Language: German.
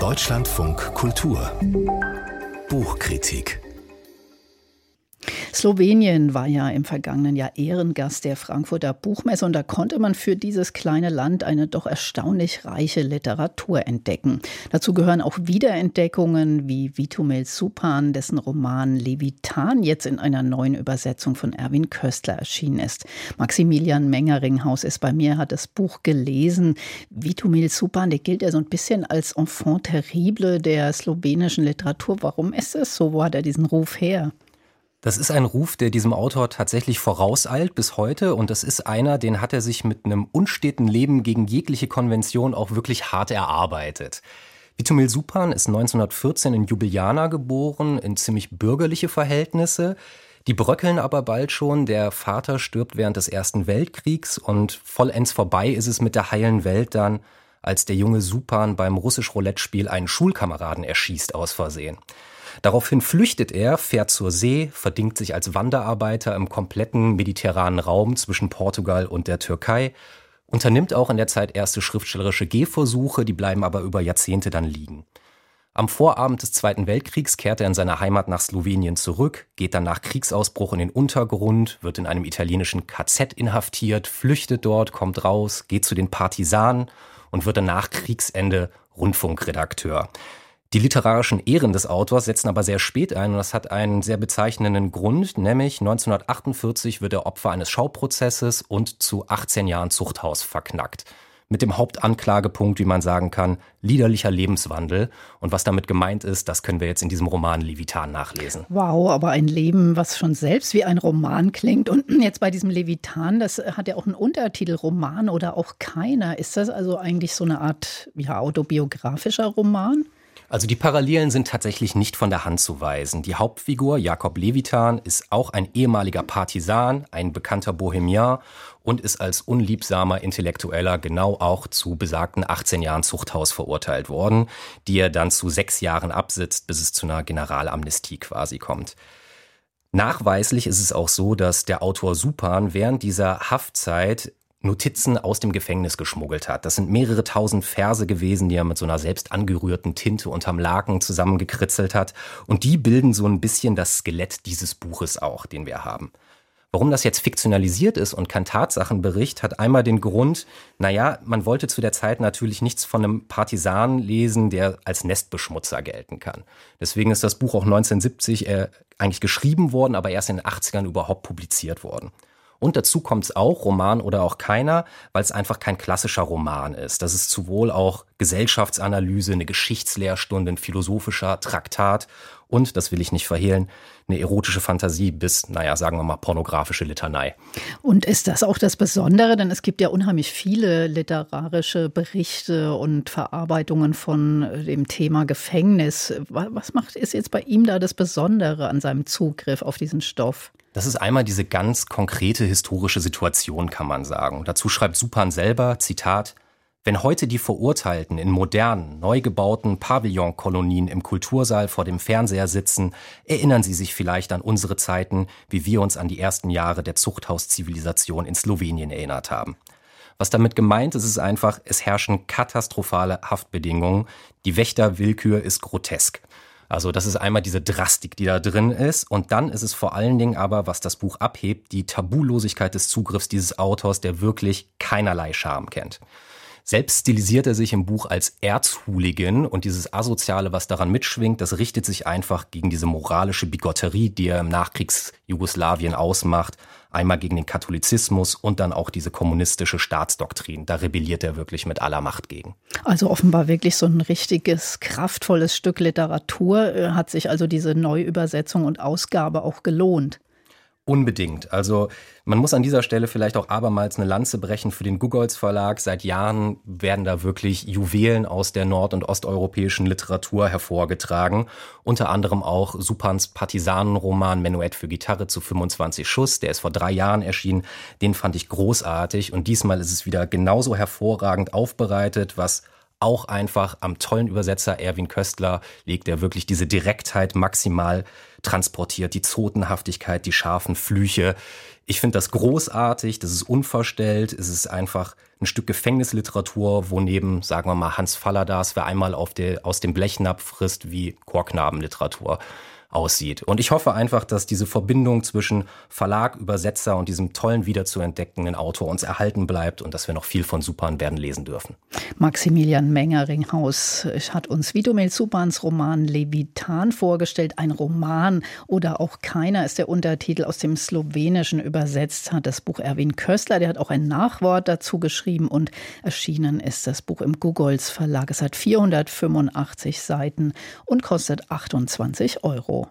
Deutschlandfunk Kultur Buchkritik. Slowenien war ja im vergangenen Jahr Ehrengast der Frankfurter Buchmesse und da konnte man für dieses kleine Land eine doch erstaunlich reiche Literatur entdecken. Dazu gehören auch Wiederentdeckungen wie Vitomil Supan, dessen Roman Levitan jetzt in einer neuen Übersetzung von Erwin Köstler erschienen ist. Maximilian Mengeringhaus ist bei mir, hat das Buch gelesen. Vitomil Supan, der gilt ja so ein bisschen als Enfant terrible der slowenischen Literatur. Warum ist es so? Wo hat er diesen Ruf her? Das ist ein Ruf, der diesem Autor tatsächlich vorauseilt bis heute, und das ist einer, den hat er sich mit einem unsteten Leben gegen jegliche Konvention auch wirklich hart erarbeitet. Vitomil Supan ist 1914 in Ljubljana geboren, in ziemlich bürgerliche Verhältnisse. Die bröckeln aber bald schon, der Vater stirbt während des Ersten Weltkriegs und vollends vorbei ist es mit der heilen Welt dann, als der junge Supan beim Russisch-Roulette-Spiel einen Schulkameraden erschießt aus Versehen. Daraufhin flüchtet er, fährt zur See, verdingt sich als Wanderarbeiter im kompletten mediterranen Raum zwischen Portugal und der Türkei, unternimmt auch in der Zeit erste schriftstellerische Gehversuche, die bleiben aber über Jahrzehnte dann liegen. Am Vorabend des Zweiten Weltkriegs kehrt er in seine Heimat nach Slowenien zurück, geht dann nach Kriegsausbruch in den Untergrund, wird in einem italienischen KZ inhaftiert, flüchtet dort, kommt raus, geht zu den Partisanen und wird dann nach Kriegsende Rundfunkredakteur. Die literarischen Ehren des Autors setzen aber sehr spät ein und das hat einen sehr bezeichnenden Grund, nämlich 1948 wird er Opfer eines Schauprozesses und zu 18 Jahren Zuchthaus verknackt. Mit dem Hauptanklagepunkt, wie man sagen kann, liederlicher Lebenswandel. Und was damit gemeint ist, das können wir jetzt in diesem Roman Levitan nachlesen. Wow, aber ein Leben, was schon selbst wie ein Roman klingt. Und jetzt bei diesem Levitan, das hat ja auch einen Untertitel, Roman oder auch keiner. Ist das also eigentlich so eine Art autobiografischer Roman? Also die Parallelen sind tatsächlich nicht von der Hand zu weisen. Die Hauptfigur, Jakob Levitan, ist auch ein ehemaliger Partisan, ein bekannter Bohemian und ist als unliebsamer Intellektueller genau auch zu besagten 18 Jahren Zuchthaus verurteilt worden, die er dann zu 6 Jahren absitzt, bis es zu einer Generalamnestie quasi kommt. Nachweislich ist es auch so, dass der Autor Supan während dieser Haftzeit Notizen aus dem Gefängnis geschmuggelt hat. Das sind mehrere tausend Verse gewesen, die er mit so einer selbst angerührten Tinte unterm Laken zusammengekritzelt hat. Und die bilden so ein bisschen das Skelett dieses Buches auch, den wir haben. Warum das jetzt fiktionalisiert ist und kein Tatsachenbericht, hat einmal den Grund, man wollte zu der Zeit natürlich nichts von einem Partisanen lesen, der als Nestbeschmutzer gelten kann. Deswegen ist das Buch auch 1970 eigentlich geschrieben worden, aber erst in den 80ern überhaupt publiziert worden. Und dazu kommt es auch, Roman oder auch keiner, weil es einfach kein klassischer Roman ist. Das ist sowohl auch Gesellschaftsanalyse, eine Geschichtslehrstunde, ein philosophischer Traktat und, das will ich nicht verhehlen, eine erotische Fantasie bis, sagen wir mal, pornografische Litanei. Und ist das auch das Besondere? Denn es gibt ja unheimlich viele literarische Berichte und Verarbeitungen von dem Thema Gefängnis. Ist jetzt bei ihm da das Besondere an seinem Zugriff auf diesen Stoff? Das ist einmal diese ganz konkrete historische Situation, kann man sagen. Dazu schreibt Supan selber, Zitat, wenn heute die Verurteilten in modernen, neu gebauten Pavillonkolonien im Kultursaal vor dem Fernseher sitzen, erinnern sie sich vielleicht an unsere Zeiten, wie wir uns an die ersten Jahre der Zuchthauszivilisation in Slowenien erinnert haben. Was damit gemeint ist, ist einfach, es herrschen katastrophale Haftbedingungen. Die Wächterwillkür ist grotesk. Also das ist einmal diese Drastik, die da drin ist. Und dann ist es vor allen Dingen aber, was das Buch abhebt, die Tabulosigkeit des Zugriffs dieses Autors, der wirklich keinerlei Scham kennt. Selbst stilisiert er sich im Buch als Erzhooligan und dieses Asoziale, was daran mitschwingt, das richtet sich einfach gegen diese moralische Bigotterie, die er im Nachkriegs-Jugoslawien ausmacht. Einmal gegen den Katholizismus und dann auch diese kommunistische Staatsdoktrin. Da rebelliert er wirklich mit aller Macht gegen. Also offenbar wirklich so ein richtiges, kraftvolles Stück Literatur. Hat sich also diese Neuübersetzung und Ausgabe auch gelohnt? Unbedingt. Also man muss an dieser Stelle vielleicht auch abermals eine Lanze brechen für den Gugolz Verlag. Seit Jahren werden da wirklich Juwelen aus der nord- und osteuropäischen Literatur hervorgetragen. Unter anderem auch Supans Partisanenroman Menuett für Gitarre zu 25 Schuss. Der ist vor 3 Jahren erschienen. Den fand ich großartig. Und diesmal ist es wieder genauso hervorragend aufbereitet, was auch einfach am tollen Übersetzer Erwin Köstler liegt, der wirklich diese Direktheit maximal transportiert, die Zotenhaftigkeit, die scharfen Flüche. Ich finde das großartig, das ist unverstellt, es ist einfach ein Stück Gefängnisliteratur, wo neben, sagen wir mal, Hans Falladaß, wer einmal aus dem Blechnapf frisst, wie Chorknabenliteratur aussieht. Und ich hoffe einfach, dass diese Verbindung zwischen Verlag, Übersetzer und diesem tollen, wiederzuentdeckenden Autor uns erhalten bleibt und dass wir noch viel von Supan werden lesen dürfen. Maximilian Mengeringhaus hat uns Vitomil Supans Roman Levitan vorgestellt. Ein Roman oder auch keiner ist der Untertitel, aus dem Slowenischen übersetzt hat das Buch Erwin Köstler. Der hat auch ein Nachwort dazu geschrieben und erschienen ist das Buch im Gogolz Verlag. Es hat 485 Seiten und kostet 28 €.